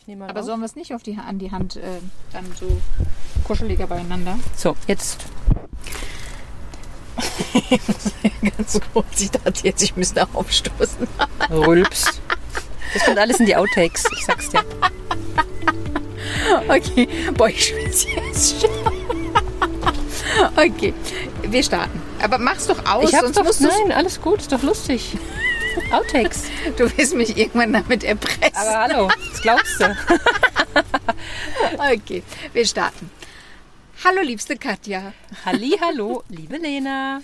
Ich nehme mal Aber raus. sollen wir es nicht an die Hand dann so kuscheliger beieinander? So, jetzt. Ganz kurz, ich dachte jetzt, ich müsste aufstoßen. Rülpst. Das kommt alles in die Outtakes, ich sag's dir. Okay, boah, ich schwitze jetzt schon. Okay, wir starten. Aber mach's doch aus, Ich hab's sonst doch, musst du's- nein, alles gut, ist doch lustig. Outtakes. Du willst mich irgendwann damit erpressen. Aber hallo, das glaubst du. Okay, wir starten. Hallo, liebste Katja. Hallo, liebe Lena.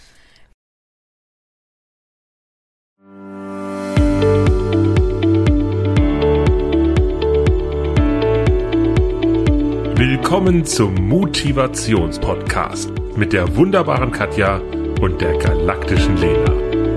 Willkommen zum Motivationspodcast mit der wunderbaren Katja und der galaktischen Lena.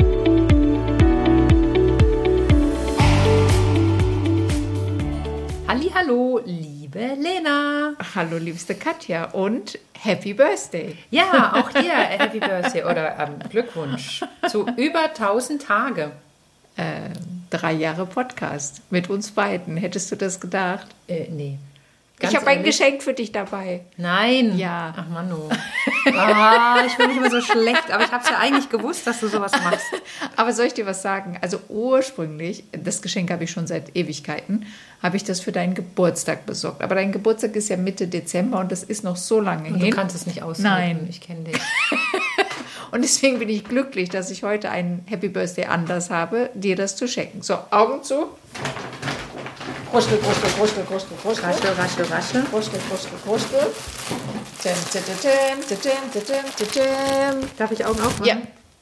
Hallo, liebe Lena. Hallo, liebste Katja und Happy Birthday. Ja, auch dir Happy Birthday oder Glückwunsch zu über 1000 Tage. 3 Jahre Podcast mit uns beiden. Hättest du das gedacht? Nee. Ich habe ein Geschenk für dich dabei. Nein. Ja. Ach Manu. Ich fühle mich immer so schlecht, aber ich habe es ja eigentlich gewusst, dass du sowas machst. Aber soll ich dir was sagen? Also ursprünglich, das Geschenk habe ich schon seit Ewigkeiten, habe ich das für deinen Geburtstag besorgt. Aber dein Geburtstag ist ja Mitte Dezember und das ist noch so lange Und hin. du kannst es nicht aushalten. Nein. Ich kenne dich. Und deswegen bin ich glücklich, dass ich heute einen Happy Birthday Anlass habe, dir das zu schenken. So, Augen zu. Kruschel, kruschel, kruschel, kruschel, kruschel. Raschel, raschel, raschel. Kruschel, kruschel, kruschel. Tim, tim, tim, tim, tim, tim, tim. Darf ich Augen aufmachen? Ja.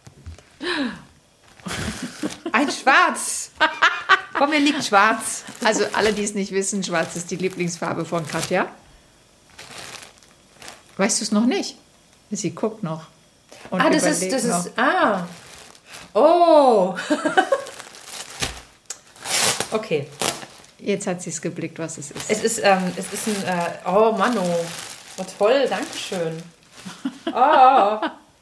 Ein Schwarz. Komm, mir liegt Schwarz. Also alle, die es nicht wissen, schwarz ist die Lieblingsfarbe von Katja. Weißt du es noch nicht? Sie guckt noch. Und Das überlegt noch. ist, Oh. Okay. Jetzt hat sie es geblickt, was es ist. Es ist ein, oh Manu. Oh, toll, dankeschön. Oh.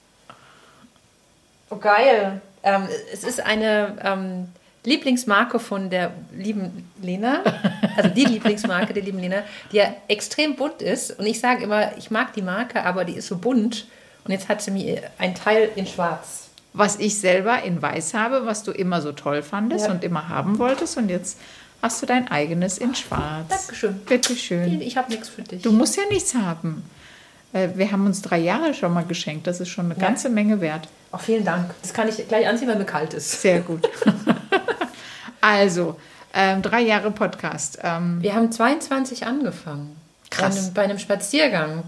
Oh, geil. Es ist eine Lieblingsmarke von der lieben Lena, also die Lieblingsmarke der lieben Lena, die ja extrem bunt ist. Und ich sage immer, ich mag die Marke, aber die ist so bunt. Und jetzt hat sie mir ein Teil in schwarz. Was ich selber in weiß habe, was du immer so toll fandest Ja. und immer haben wolltest. Und jetzt hast du dein eigenes in schwarz. Dankeschön. Bitteschön. Ich habe nichts für dich. Du musst ja nichts haben. Wir haben uns 3 Jahre schon mal geschenkt. Das ist schon eine ganze Menge wert. Oh, vielen Dank. Das kann ich gleich anziehen, weil mir kalt ist. Sehr gut. Also, 3 Jahre Podcast. Wir haben 22 angefangen. Krass. Bei einem Spaziergang.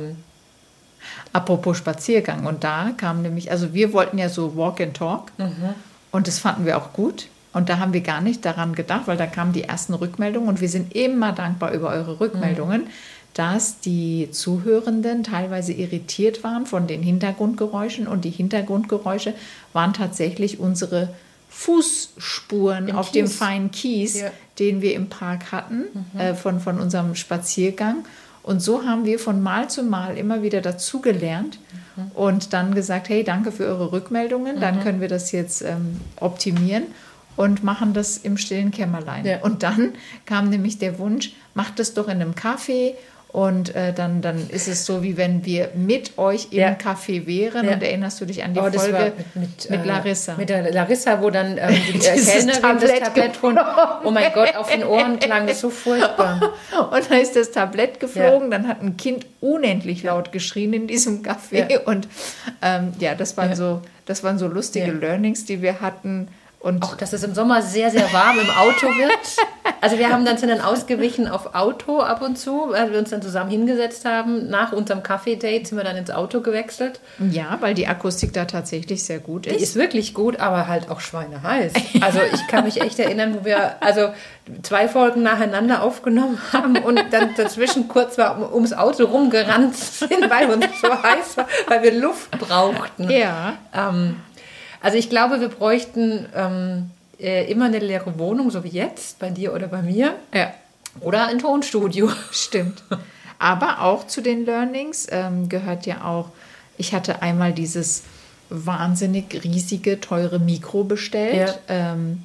Apropos Spaziergang. Und da kam nämlich, also wir wollten ja so Walk and Talk. Und das fanden wir auch gut. Und da haben wir gar nicht daran gedacht, weil da kamen die ersten Rückmeldungen. Und wir sind immer dankbar über eure Rückmeldungen, dass die Zuhörenden teilweise irritiert waren von den Hintergrundgeräuschen. Und die Hintergrundgeräusche waren tatsächlich unsere Fußspuren Im auf dem Kies. feinen Kies, Ja. den wir im Park hatten, von unserem Spaziergang. Und so haben wir von Mal zu Mal immer wieder dazugelernt und dann gesagt, hey, danke für eure Rückmeldungen, dann können wir das jetzt optimieren und machen das im stillen Kämmerlein. Ja. Und dann kam nämlich der Wunsch, macht das doch in einem Café. Und dann ist es so, wie wenn wir mit euch im Ja. Café wären. Ja. Und erinnerst du dich an die Das war Folge mit Larissa? Mit der Larissa, wo dann die Dieses Kellnerin das Tablett Tablett von, oh mein Gott, auf den Ohren klang das so furchtbar. Und dann ist das Tablett geflogen, dann hat ein Kind unendlich laut geschrien in diesem Café. Ja. Und das waren so lustige Ja. Learnings, die wir hatten. Und Auch, dass es im Sommer sehr, sehr warm im Auto wird. Also wir sind dann ausgewichen auf Auto ab und zu, weil wir uns dann zusammen hingesetzt haben. Nach unserem Kaffee-Date sind wir dann ins Auto gewechselt. ja, weil die Akustik da tatsächlich sehr gut Die ist. ist wirklich gut, aber halt auch schweineheiß. Also ich kann mich echt erinnern, wo wir 2 Folgen nacheinander aufgenommen haben und dann dazwischen kurz mal ums Auto rumgerannt sind, weil uns so heiß war, weil wir Luft brauchten. Ja, Also ich glaube, wir bräuchten immer eine leere Wohnung, so wie jetzt, bei dir oder bei mir. ja, Oder ein Tonstudio. stimmt. Aber auch zu den Learnings gehört ja auch, ich hatte einmal dieses wahnsinnig riesige, teure Mikro bestellt.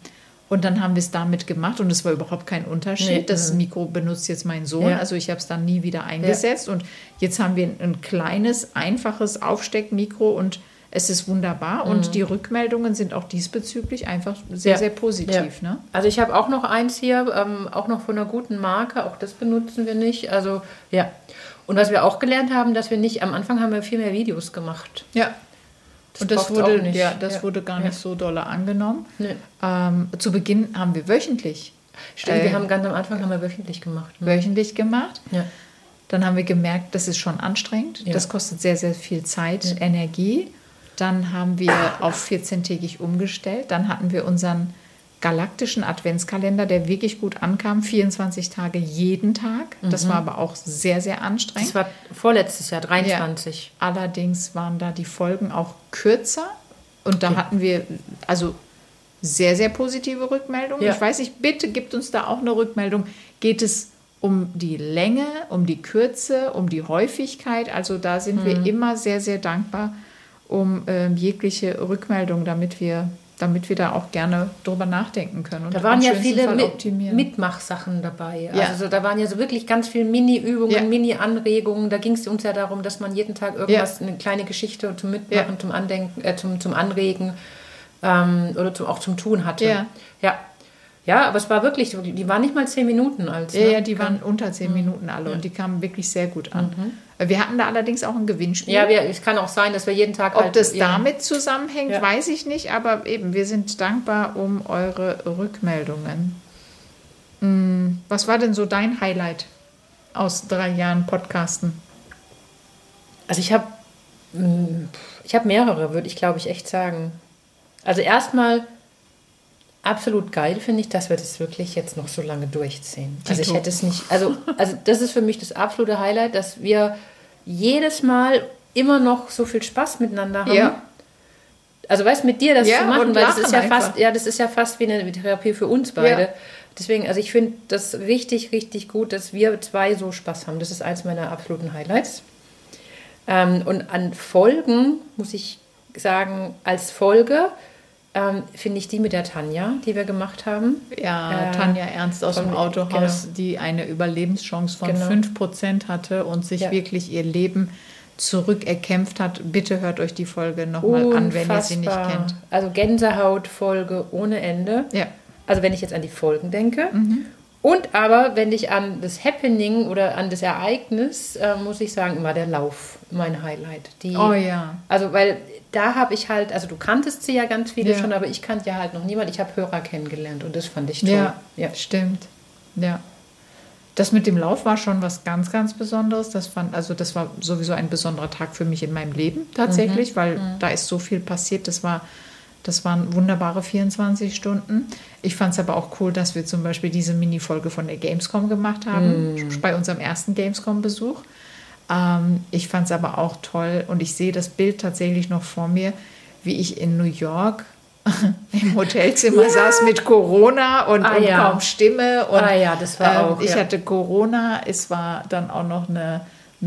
Und dann haben wir es damit gemacht und es war überhaupt kein Unterschied. Nee, das Mikro benutzt jetzt mein Sohn, Ja. also ich habe es dann nie wieder eingesetzt. Und jetzt haben wir ein kleines, einfaches Aufsteckmikro und es ist wunderbar. Und die Rückmeldungen sind auch diesbezüglich einfach sehr, sehr positiv. Ja. Ne? Also ich habe auch noch eins hier, auch noch von einer guten Marke, auch das benutzen wir nicht. Also ja. Und was wir auch gelernt haben, dass wir nicht, am Anfang haben wir viel mehr Videos gemacht. Ja. Und das braucht's auch nicht. wurde gar nicht so doll angenommen. Nee. Zu Beginn haben wir wöchentlich. Stimmt, wir haben ganz am Anfang haben wir wöchentlich gemacht. Ne? Wöchentlich gemacht. Ja. Dann haben wir gemerkt, das ist schon anstrengend. Ja. Das kostet sehr, sehr viel Zeit, Energie. Dann haben wir auf 14-tägig umgestellt. Dann hatten wir unseren galaktischen Adventskalender, der wirklich gut ankam. 24 Tage jeden Tag. Das war aber auch sehr, sehr anstrengend. Das war vorletztes Jahr, 23. Ja. Allerdings waren da die Folgen auch kürzer. Und da hatten wir also sehr, sehr positive Rückmeldungen. Ja. Ich weiß nicht, bitte gibt uns da auch eine Rückmeldung. Geht es um die Länge, um die Kürze, um die Häufigkeit? Also da sind wir immer sehr, sehr dankbar um jegliche Rückmeldung, damit wir da auch gerne drüber nachdenken können. Und Da waren im ja schönsten viele Fall optimieren. Mitmachsachen dabei. Ja. Also da waren ja so wirklich ganz viele Mini-Übungen, Ja. Mini-Anregungen. Da ging es uns ja darum, dass man jeden Tag irgendwas, eine kleine Geschichte zum Mitmachen, zum Andenken, zum Anregen oder auch zum Tun hatte. Ja. Ja, aber es war wirklich, die waren nicht mal 10 Minuten alt. Ja, ja, die waren unter 10 Minuten alle und die kamen wirklich sehr gut an. Wir hatten da allerdings auch ein Gewinnspiel. Ja, es kann auch sein, dass wir jeden Tag Ob das damit zusammenhängt, Ja. weiß ich nicht, aber eben, wir sind dankbar um eure Rückmeldungen. Was war denn so dein Highlight aus 3 Jahren Podcasten? Also ich habe mehrere, würde ich glaube ich echt sagen. Also erstmal absolut geil finde ich, dass wir das wirklich jetzt noch so lange durchziehen. Also ich hätte es nicht, also das ist für mich das absolute Highlight, dass wir jedes Mal immer noch so viel Spaß miteinander haben. Ja. Also weißt mit dir das Ja, zu machen, und weil das lachen ist ja einfach. fast, das ist ja fast wie eine Therapie für uns beide. Ja. Deswegen, also ich finde das richtig, richtig gut, dass wir 2 so Spaß haben. Das ist eins meiner absoluten Highlights. Und an Folgen muss ich sagen, als Folge finde ich die mit der Tanja, die wir gemacht haben. Ja, Tanja Ernst aus dem Autohaus, genau. die eine Überlebenschance von Genau. 5% hatte und sich wirklich ihr Leben zurückerkämpft hat. Bitte hört euch die Folge nochmal an, wenn ihr sie nicht Unfassbar. kennt. Also Gänsehautfolge ohne Ende. Ja. Also wenn ich jetzt an die Folgen denke. Und aber wenn ich an das Happening oder an das Ereignis, muss ich sagen, war der Lauf mein Highlight. Oh ja. Also weil da habe ich halt, also du kanntest sie ja ganz viele Ja. schon, aber ich kannte ja halt noch niemand. Ich habe Hörer kennengelernt und das fand ich toll. Ja, stimmt. Ja. Das mit dem Lauf war schon was ganz, ganz Besonderes. Das war sowieso ein besonderer Tag für mich in meinem Leben tatsächlich, weil da ist so viel passiert. Das waren wunderbare 24 Stunden. Ich fand es aber auch cool, dass wir zum Beispiel diese Mini-Folge von der Gamescom gemacht haben, bei unserem ersten Gamescom-Besuch. Ich fand es aber auch toll und ich sehe das Bild tatsächlich noch vor mir, wie ich in New York im Hotelzimmer saß mit Corona und kaum Stimme. Und, das war auch. Ich hatte Corona, es war dann auch noch eine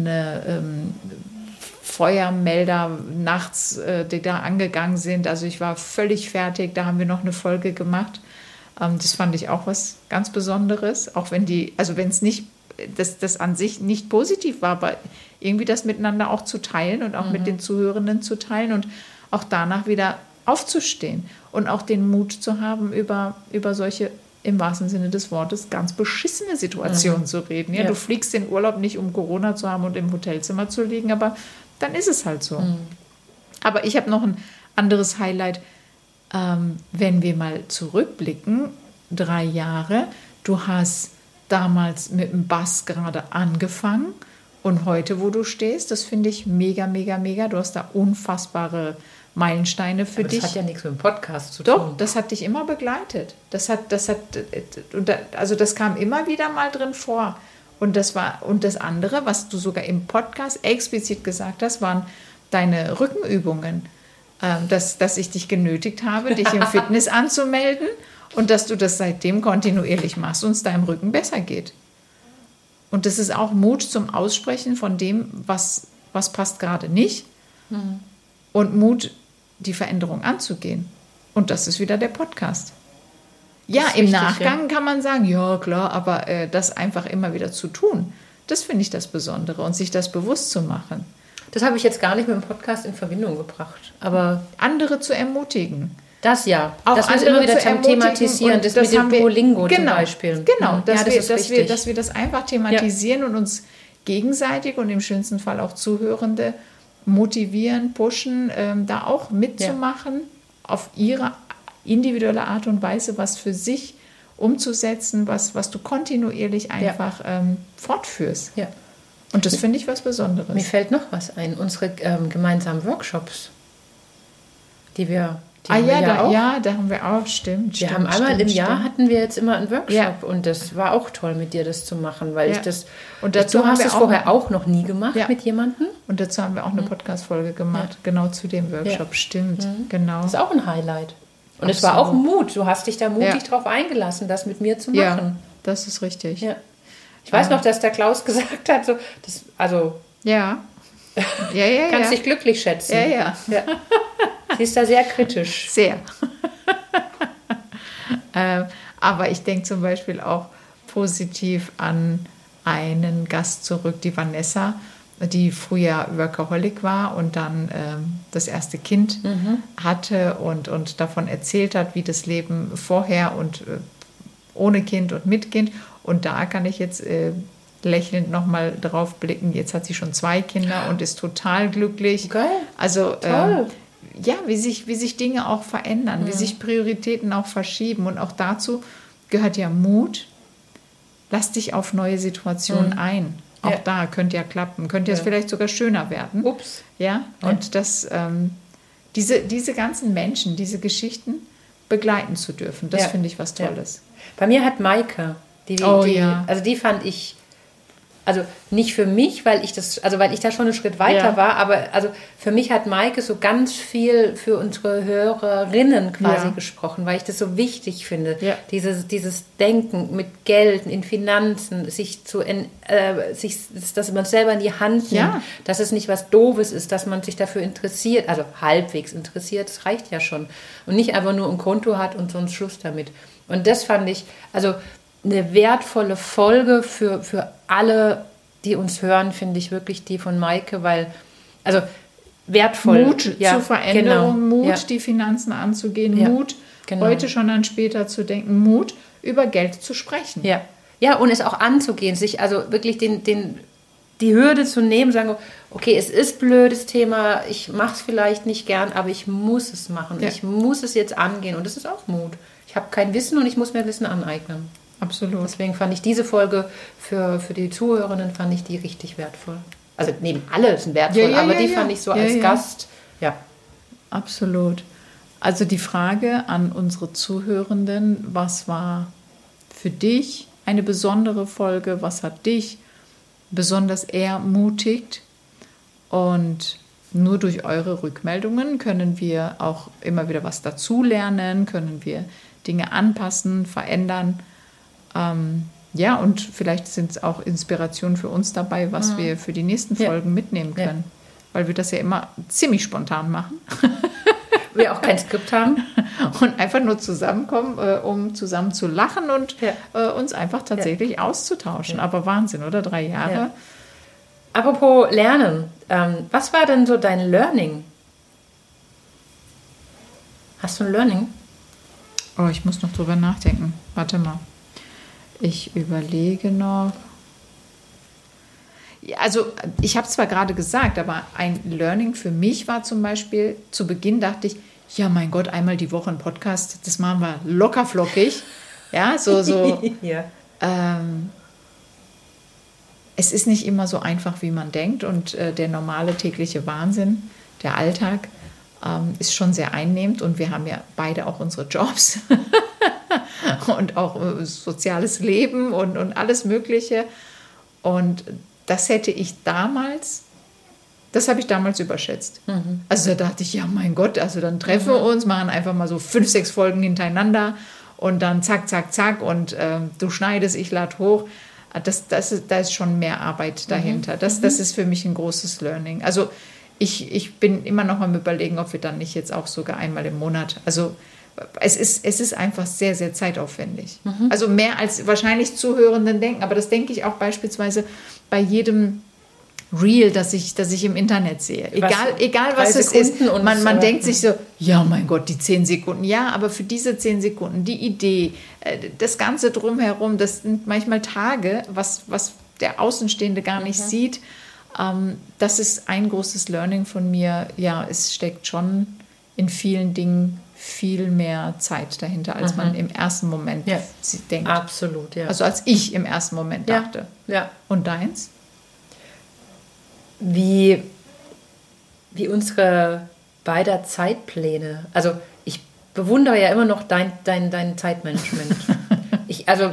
Feuermelder nachts, die da angegangen sind. Also ich war völlig fertig, da haben wir noch eine Folge gemacht. Das fand ich auch was ganz Besonderes, auch wenn es nicht, das an sich nicht positiv war, aber irgendwie das miteinander auch zu teilen und auch mit den Zuhörenden zu teilen und auch danach wieder aufzustehen und auch den Mut zu haben, über solche, im wahrsten Sinne des Wortes, ganz beschissene Situationen zu reden. Ja, du fliegst in Urlaub nicht, um Corona zu haben und im Hotelzimmer zu liegen, aber dann ist es halt so. Aber ich habe noch ein anderes Highlight, wenn wir mal zurückblicken, 3 Jahre, du hast damals mit dem Bass gerade angefangen und heute, wo du stehst, das finde ich mega, mega, mega. Du hast da unfassbare Meilensteine für dich. Das hat ja nichts mit dem Podcast zu tun. Doch, das hat dich immer begleitet. Das kam immer wieder mal drin vor. Und das andere, was du sogar im Podcast explizit gesagt hast, waren deine Rückenübungen. Dass ich dich genötigt habe, dich im Fitness anzumelden und dass du das seitdem kontinuierlich machst und es deinem Rücken besser geht. Und das ist auch Mut zum Aussprechen von dem, was passt gerade nicht. Und Mut, die Veränderung anzugehen. Und das ist wieder der Podcast. Ja, Das ist im wichtig, Nachgang kann man sagen, ja klar, aber das einfach immer wieder zu tun, das finde ich das Besondere und sich das bewusst zu machen. Das habe ich jetzt gar nicht mit dem Podcast in Verbindung gebracht. Aber Andere zu ermutigen. das ja. Auch Das muss andere immer wieder zu ermutigen thematisieren. und Das das mit dem haben wir- Duolingo zum genau, Beispiel. Genau, Mhm. dass, Ja, das wir, ist dass, wichtig. wir das einfach thematisieren und uns gegenseitig und im schönsten Fall auch Zuhörende motivieren, pushen, da auch mitzumachen, auf ihre individuelle Art und Weise was für sich umzusetzen, was du kontinuierlich einfach fortführst. Ja. Und das finde ich was Besonderes. Mir fällt noch was ein. Unsere gemeinsamen Workshops, die haben wir auch. Da haben wir auch, stimmt. Wir haben einmal im Jahr hatten wir jetzt immer einen Workshop und das war auch toll, mit dir das zu machen, weil ich das. Und dazu du haben hast wir es auch vorher auch noch nie gemacht mit jemandem. Und dazu haben wir auch eine Podcast-Folge gemacht, genau zu dem Workshop, stimmt, genau. Das ist auch ein Highlight. Und es war auch Mut. Du hast dich da mutig drauf eingelassen, das mit mir zu machen. Ja, das ist richtig. Ja. Ich weiß noch, dass der Klaus gesagt hat, Ja. kannst dich glücklich schätzen. Ja. Sie ist da sehr kritisch. Sehr. Aber ich denke zum Beispiel auch positiv an einen Gast zurück, die Vanessa, die früher Workaholic war und dann das erste Kind hatte und davon erzählt hat, wie das Leben vorher und ohne Kind und mit Kind. Und da kann ich jetzt lächelnd nochmal drauf blicken. Jetzt hat sie schon 2 Kinder und ist total glücklich. Geil. Also Toll. wie sich Dinge auch verändern, wie sich Prioritäten auch verschieben. Und auch dazu gehört ja Mut. Lass dich auf neue Situationen ein. Auch da könnte ja klappen, könnte es vielleicht sogar schöner werden. Ups. Ja, und das, diese ganzen Menschen, diese Geschichten begleiten zu dürfen, das finde ich was Tolles. Bei mir hat Maike, also die fand ich, also nicht für mich, weil ich da schon einen Schritt weiter war, aber also für mich hat Maike so ganz viel für unsere Hörerinnen quasi gesprochen, weil ich das so wichtig finde. Ja. Dieses Denken mit Geld, in Finanzen, dass man es selber in die Hand nimmt, dass es nicht was Doofes ist, dass man sich dafür interessiert, also halbwegs interessiert, das reicht ja schon. Und nicht einfach nur ein Konto hat und sonst Schluss damit. Und das fand ich, also eine wertvolle Folge für alle, die uns hören, finde ich wirklich die von Maike, weil, also wertvoll. Mut zur Veränderung, Mut, die Finanzen anzugehen, Mut, heute schon an später zu denken, Mut, über Geld zu sprechen. Ja, und es auch anzugehen, sich also wirklich die Hürde zu nehmen, sagen, okay, es ist blödes Thema, ich mache es vielleicht nicht gern, aber ich muss es machen, ich muss es jetzt angehen und das ist auch Mut. Ich habe kein Wissen und ich muss mir Wissen aneignen. Absolut. Deswegen fand ich diese Folge für die Zuhörerinnen, fand ich die richtig wertvoll. Also neben alle sind wertvoll, aber die fand ich so als Gast, Absolut. Also die Frage an unsere Zuhörenden, was war für dich eine besondere Folge, was hat dich besonders ermutigt? Und nur durch eure Rückmeldungen können wir auch immer wieder was dazulernen, können wir Dinge anpassen, verändern. Und vielleicht sind es auch Inspirationen für uns dabei, was wir für die nächsten Folgen mitnehmen können. Weil wir das ja immer ziemlich spontan machen. Wir auch kein Skript haben. Und einfach nur zusammenkommen, um zusammen zu lachen und uns einfach tatsächlich auszutauschen. Aber Wahnsinn, oder? 3 Jahre. Ja. Apropos Lernen. Was war denn so dein Learning? Hast du ein Learning? Oh, ich muss noch drüber nachdenken. Warte mal. Ich überlege noch. Ja, also ich habe es zwar gerade gesagt, aber ein Learning für mich war zum Beispiel, zu Beginn dachte ich, ja mein Gott, einmal die Woche ein Podcast, das machen wir locker flockig. Ja, so. Es ist nicht immer so einfach, wie man denkt und der normale tägliche Wahnsinn, der Alltag, ist schon sehr einnehmend und wir haben ja beide auch unsere Jobs und auch soziales Leben und alles Mögliche. Und das habe ich damals überschätzt. Also da dachte ich, ja mein Gott, also dann treffen wir uns, machen einfach mal so 5, 6 Folgen hintereinander und dann zack, zack, zack und du schneidest, ich lade hoch. Da ist schon mehr Arbeit dahinter. Das ist für mich ein großes Learning. Also ich bin immer noch mal am Überlegen, ob wir dann nicht jetzt auch sogar einmal im Monat, also es ist einfach sehr, sehr zeitaufwendig. Also mehr als wahrscheinlich Zuhörenden denken, aber das denke ich auch beispielsweise bei jedem Reel, das ich im Internet sehe. Egal was es ist. Man denkt sich so, ja, mein Gott, die 10 Sekunden. Ja, aber für diese 10 Sekunden, die Idee, das Ganze drumherum, das sind manchmal Tage, was der Außenstehende gar nicht sieht. Das ist ein großes Learning von mir. Ja, es steckt schon in vielen Dingen viel mehr Zeit dahinter, als man im ersten Moment denkt. Absolut, ja. Also als ich im ersten Moment dachte. Ja. Und deins? Wie unsere beider Zeitpläne. Also ich bewundere ja immer noch dein Zeitmanagement. Also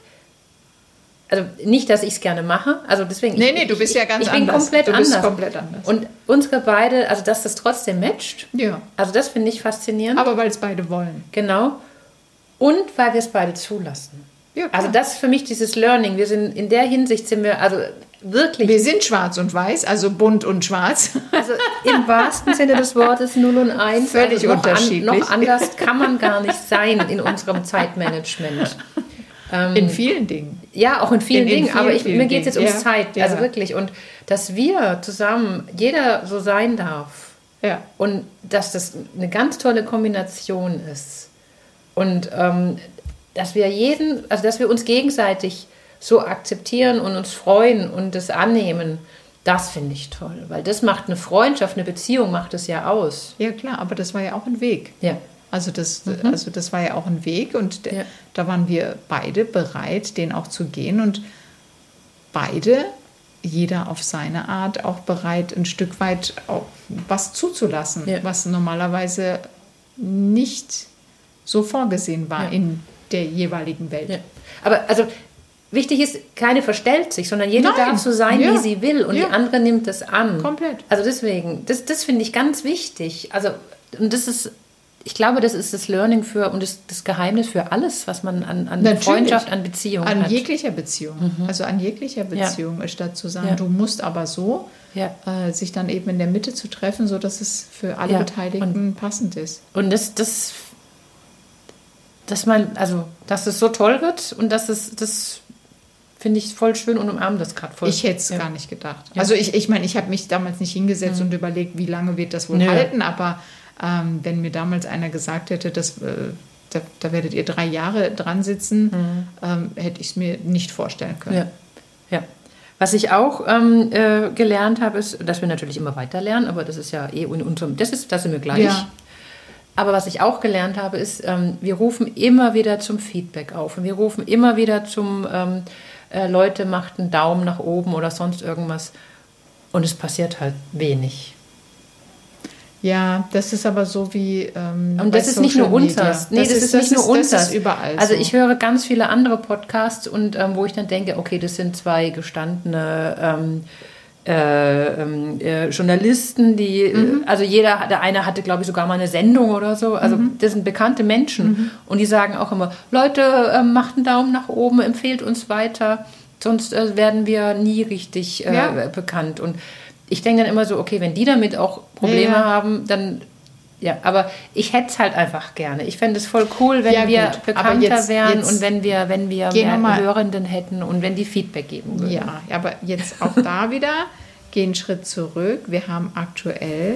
nicht, dass ich es gerne mache. Also deswegen. Nee, du bist ja ganz anders. Ich bin komplett anders. Und unsere beide, also dass das trotzdem matcht. Ja. Also das finde ich faszinierend. Aber weil es beide wollen. Genau. Und weil wir es beide zulassen. Ja, also das ist für mich dieses Learning. Wir sind in der Hinsicht wirklich. Wir sind schwarz und weiß, also bunt und schwarz. Also im wahrsten Sinne des Wortes 0 und 1. Völlig unterschiedlich. Noch anders kann man gar nicht sein in unserem Zeitmanagement. In vielen Dingen. Ja, auch in vielen Dingen. Aber mir geht es jetzt ums Zeit. Ja. Also wirklich. Und dass wir zusammen, jeder so sein darf. Ja. Und dass das eine ganz tolle Kombination ist. Und dass wir uns gegenseitig so akzeptieren und uns freuen und das annehmen, das finde ich toll. Weil das macht eine Freundschaft, eine Beziehung macht es ja aus. Ja klar, aber das war ja auch ein Weg. Ja. Also das war ja auch ein Weg und da waren wir beide bereit, den auch zu gehen und beide, jeder auf seine Art, auch bereit, ein Stück weit auch was zuzulassen, was normalerweise nicht so vorgesehen war in der jeweiligen Welt. Ja. Aber also wichtig ist, keine verstellt sich, sondern jeder darf so sein, wie sie will und die andere nimmt das an. Komplett. Also deswegen, das finde ich ganz wichtig. Also und ich glaube, das ist das Learning und das Geheimnis für alles, was man an Freundschaft, an Beziehung hat. An jeglicher Beziehung. Also an jeglicher Beziehung, statt zu sagen, du musst aber so, sich dann eben in der Mitte zu treffen, sodass es für alle Beteiligten passend ist. Und dass es so toll wird und das finde ich voll schön und umarme das gerade voll. Ich hätte es gar nicht gedacht. Ja. Also ich meine, ich habe mich damals nicht hingesetzt und überlegt, wie lange wird das wohl halten, aber wenn mir damals einer gesagt hätte, dass, da werdet ihr 3 Jahre dran sitzen, hätte ich es mir nicht vorstellen können. Ja. Was ich auch gelernt habe, ist, dass wir natürlich immer weiter lernen, aber das ist ja in unserem, da sind wir gleich. Ja. Aber was ich auch gelernt habe, ist, wir rufen immer wieder zum Feedback auf und wir rufen immer wieder zum Leute, macht einen Daumen nach oben oder sonst irgendwas und es passiert halt wenig. Ja, das ist aber so wie und das ist nicht nur unseres. Nee, das ist nicht nur unseres. Das ist überall also so. Ich höre ganz viele andere Podcasts und wo ich dann denke, okay, das sind 2 gestandene Journalisten, die, also der eine hatte, glaube ich, sogar mal eine Sendung oder so, also das sind bekannte Menschen und die sagen auch immer, Leute, macht einen Daumen nach oben, empfehlt uns weiter, sonst werden wir nie richtig bekannt. Und ich denke dann immer so, okay, wenn die damit auch Probleme haben, dann, aber ich hätte es halt einfach gerne. Ich fände es voll cool, wenn wir bekannter wären und wenn wir mehr Hörenden hätten und wenn die Feedback geben würden. Ja, aber jetzt auch da wieder, gehen einen Schritt zurück. Wir haben aktuell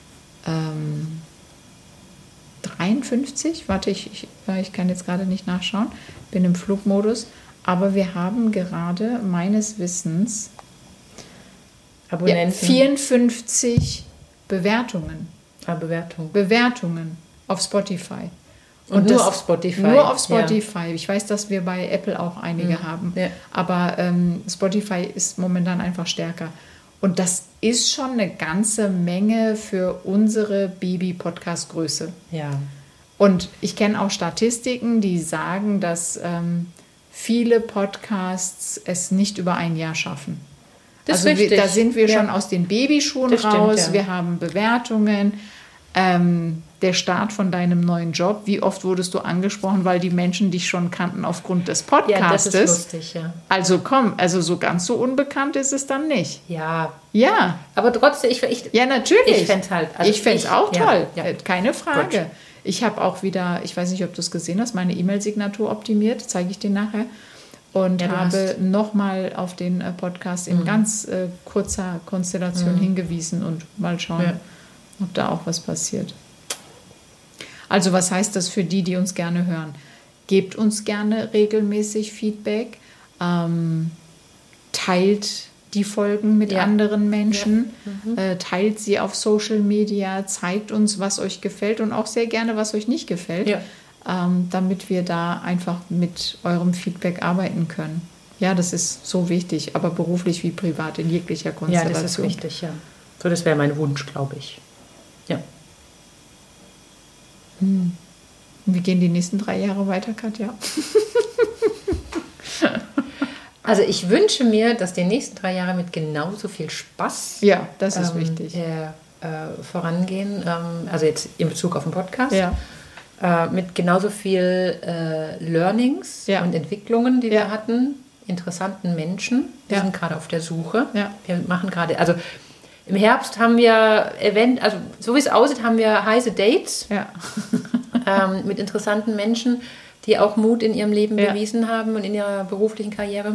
53, warte, ich kann jetzt gerade nicht nachschauen, bin im Flugmodus, aber wir haben gerade meines Wissens Abonnenten. 54 Bewertungen. Bewertungen auf Spotify. Und nur auf Spotify? Nur auf Spotify. Ja. Ich weiß, dass wir bei Apple auch einige haben. Ja. Aber Spotify ist momentan einfach stärker. Und das ist schon eine ganze Menge für unsere Baby-Podcast-Größe. Ja. Und ich kenne auch Statistiken, die sagen, dass viele Podcasts es nicht über ein Jahr schaffen. Das also da sind wir schon aus den Babyschuhen raus. Wir haben Bewertungen. Der Start von deinem neuen Job. Wie oft wurdest du angesprochen, weil die Menschen dich schon kannten aufgrund des Podcastes? Ja, das ist lustig, ja. Also komm, so ganz so unbekannt ist es dann nicht. Ja. Ja. Aber trotzdem, ja, natürlich. Ich fände es halt. Also ich fände es auch toll. Ja. Keine Frage. Ich habe auch wieder, ich weiß nicht, ob du es gesehen hast, meine E-Mail-Signatur optimiert, zeige ich dir nachher. Und habe nochmal auf den Podcast in ganz kurzer Konstellation hingewiesen und mal schauen, ob da auch was passiert. Also was heißt das für die uns gerne hören? Gebt uns gerne regelmäßig Feedback, teilt die Folgen mit anderen Menschen, teilt sie auf Social Media, zeigt uns, was euch gefällt und auch sehr gerne, was euch nicht gefällt, damit wir da einfach mit eurem Feedback arbeiten können. Ja, das ist so wichtig, aber beruflich wie privat in jeglicher Konstellation. Ja, das ist wichtig, ja. So, das wäre mein Wunsch, glaube ich. Ja. Und wie gehen die nächsten 3 Jahre weiter, Katja? Also ich wünsche mir, dass die nächsten 3 Jahre mit genauso viel Spaß das ist wichtig. Vorangehen. Also jetzt in Bezug auf den Podcast. Ja. Mit genauso viel Learnings und Entwicklungen, die wir hatten. Interessanten Menschen. Wir sind gerade auf der Suche. Ja. Wir machen gerade, also im Herbst haben wir also so wie es aussieht, haben wir heiße Dates mit interessanten Menschen, die auch Mut in ihrem Leben bewiesen haben und in ihrer beruflichen Karriere.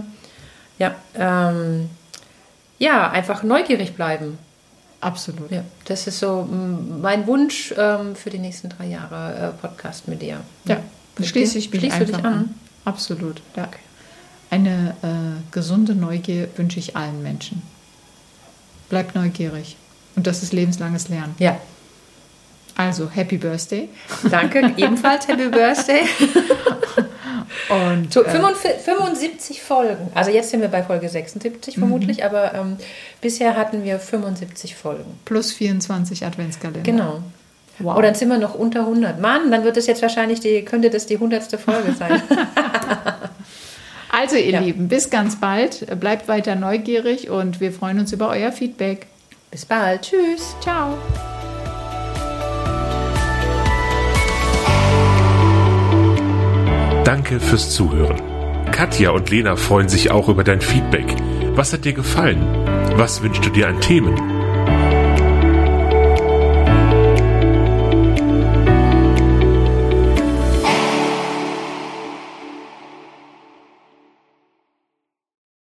Einfach neugierig bleiben. Absolut. Ja, das ist so mein Wunsch für die nächsten 3 Jahre Podcast mit dir. Ja, schließe ich mich einfach an. Absolut. Ja. Okay. Eine gesunde Neugier wünsche ich allen Menschen. Bleibt neugierig. Und das ist lebenslanges Lernen. Ja. Also, Happy Birthday. Danke, ebenfalls Happy Birthday. Und so, 75 Folgen. Also jetzt sind wir bei Folge 76 vermutlich, aber bisher hatten wir 75 Folgen. Plus 24 Adventskalender. Genau. Wow. Oh, dann sind wir noch unter 100. Mann, dann wird das jetzt wahrscheinlich könnte das die 100. Folge sein. Also ihr Lieben, bis ganz bald. Bleibt weiter neugierig und wir freuen uns über euer Feedback. Bis bald. Tschüss. Ciao. Danke fürs Zuhören. Katja und Lena freuen sich auch über dein Feedback. Was hat dir gefallen? Was wünschst du dir an Themen?